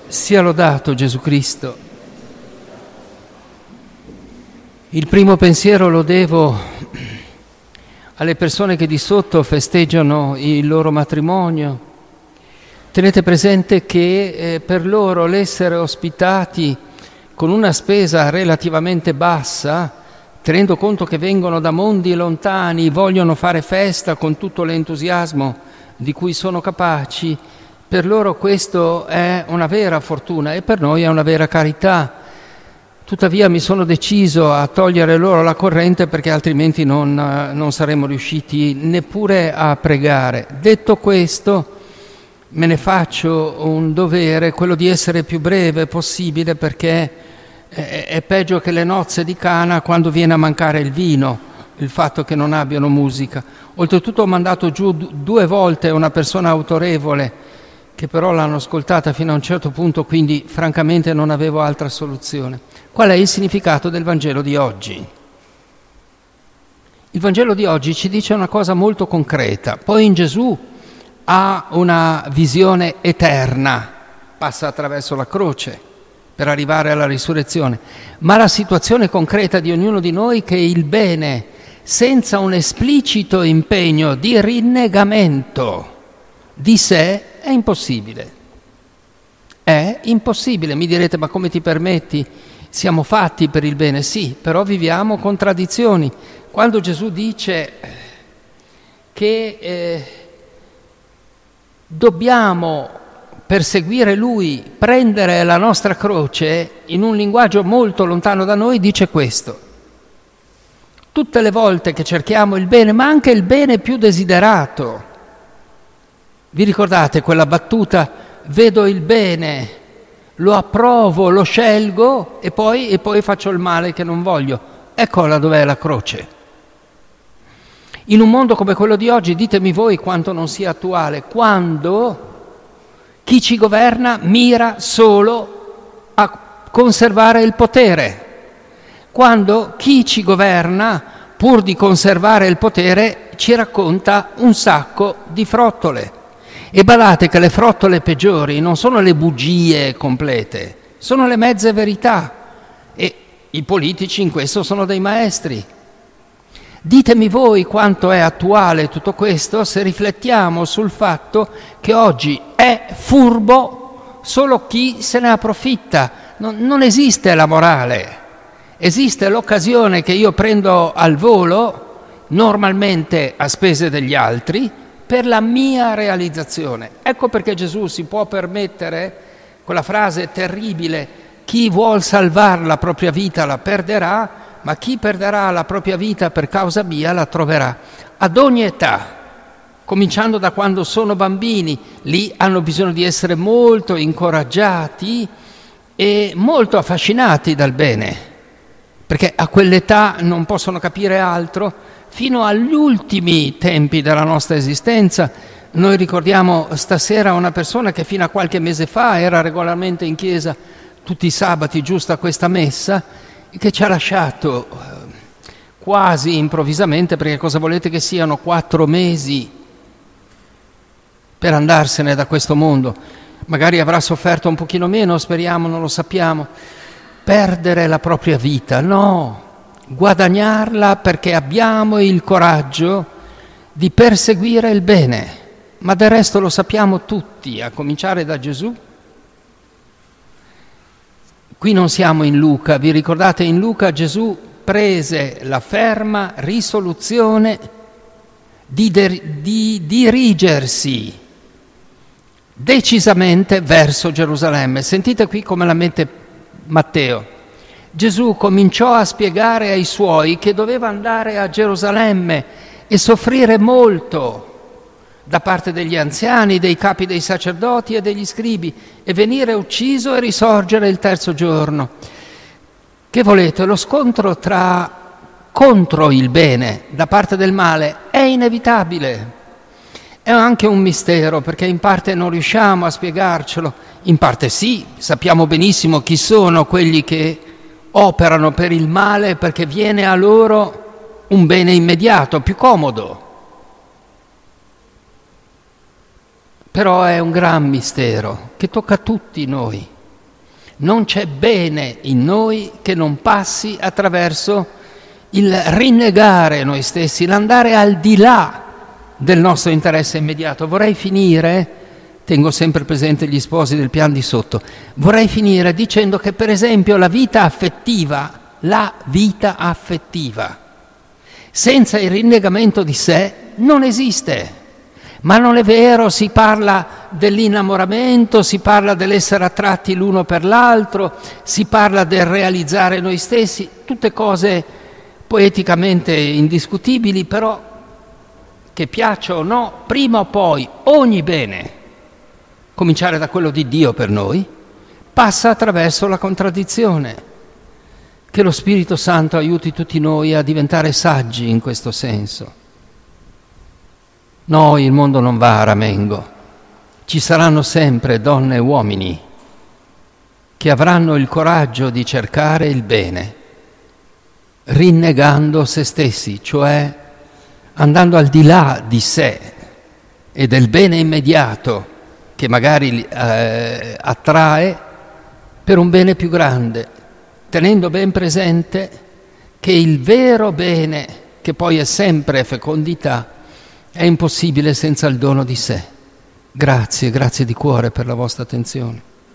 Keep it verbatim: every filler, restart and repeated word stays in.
Sia lodato Gesù Cristo. Il primo pensiero lo devo alle persone che di sotto festeggiano il loro matrimonio. Tenete presente che eh, per loro l'essere ospitati con una spesa relativamente bassa, tenendo conto che vengono da mondi lontani, vogliono fare festa con tutto l'entusiasmo di cui sono capaci, per loro questo è una vera fortuna e per noi è una vera carità. Tuttavia mi sono deciso a togliere loro la corrente perché altrimenti non, non saremmo riusciti neppure a pregare. Detto questo, me ne faccio un dovere, quello di essere più breve possibile, perché è, è peggio che le nozze di Cana quando viene a mancare il vino, il fatto che non abbiano musica. Oltretutto ho mandato giù due volte una persona autorevole che però l'hanno ascoltata fino a un certo punto, quindi francamente non avevo altra soluzione. Qual è il significato del Vangelo di oggi? Il Vangelo di oggi ci dice una cosa molto concreta. Poi in Gesù ha una visione eterna, passa attraverso la croce per arrivare alla risurrezione, ma la situazione concreta di ognuno di noi è che il bene, senza un esplicito impegno di rinnegamento di sé, è impossibile. È impossibile. Mi direte, ma come ti permetti? Siamo fatti per il bene. Sì, però viviamo contraddizioni. Quando Gesù dice che eh, dobbiamo perseguire Lui, prendere la nostra croce, in un linguaggio molto lontano da noi, dice questo. Tutte le volte che cerchiamo il bene, ma anche il bene più desiderato, vi ricordate quella battuta? Vedo il bene, lo approvo, lo scelgo e poi, e poi faccio il male che non voglio. Eccola dov'è la croce. In un mondo come quello di oggi, ditemi voi quanto non sia attuale, quando chi ci governa mira solo a conservare il potere, quando chi ci governa, pur di conservare il potere, ci racconta un sacco di frottole. E badate che le frottole peggiori non sono le bugie complete, sono le mezze verità, e i politici in questo sono dei maestri. Ditemi voi quanto è attuale tutto questo se riflettiamo sul fatto che oggi è furbo solo chi se ne approfitta. Non, non esiste la morale, esiste l'occasione che io prendo al volo, normalmente a spese degli altri, per la mia realizzazione. Ecco perché Gesù si può permettere quella frase terribile: chi vuol salvare la propria vita la perderà, ma chi perderà la propria vita per causa mia la troverà. Ad ogni età, cominciando da quando sono bambini, lì hanno bisogno di essere molto incoraggiati e molto affascinati dal bene, perché a quell'età non possono capire altro. Fino agli ultimi tempi della nostra esistenza, noi ricordiamo stasera una persona che fino a qualche mese fa era regolarmente in chiesa tutti i sabati, giusto a questa messa, e che ci ha lasciato quasi improvvisamente, perché cosa volete che siano quattro mesi per andarsene da questo mondo? Magari avrà sofferto un pochino meno, speriamo, non lo sappiamo. Perdere la propria vita, no! Guadagnarla perché abbiamo il coraggio di perseguire il bene, ma del resto lo sappiamo tutti, a cominciare da Gesù. Qui non siamo in Luca, vi ricordate in Luca Gesù prese la ferma risoluzione di, de- di dirigersi decisamente verso Gerusalemme. Sentite qui come la mette Matteo. Gesù cominciò a spiegare ai suoi che doveva andare a Gerusalemme e soffrire molto da parte degli anziani, dei capi dei sacerdoti e degli scribi, e venire ucciso e risorgere il terzo giorno. Che volete? Lo scontro tra contro il bene da parte del male è inevitabile. È anche un mistero, perché in parte non riusciamo a spiegarcelo, in parte sì, sappiamo benissimo chi sono quelli che operano per il male perché viene a loro un bene immediato, più comodo. Però è un gran mistero che tocca a tutti noi. Non c'è bene in noi che non passi attraverso il rinnegare noi stessi, l'andare al di là del nostro interesse immediato. Vorrei finire, tengo sempre presente gli sposi del pian di sotto, vorrei finire dicendo che per esempio la vita affettiva, la vita affettiva, senza il rinnegamento di sé non esiste. Ma non è vero, si parla dell'innamoramento, si parla dell'essere attratti l'uno per l'altro, si parla del realizzare noi stessi, tutte cose poeticamente indiscutibili, però che piaccia o no, prima o poi ogni bene, cominciare da quello di Dio per noi, passa attraverso la contraddizione. Che lo Spirito Santo aiuti tutti noi a diventare saggi in questo senso. No, il mondo non va a ramengo. Ci saranno sempre donne e uomini che avranno il coraggio di cercare il bene, rinnegando se stessi, cioè andando al di là di sé e del bene immediato che magari eh, attrae per un bene più grande, tenendo ben presente che il vero bene, che poi è sempre fecondità, è impossibile senza il dono di sé. Grazie, grazie di cuore per la vostra attenzione.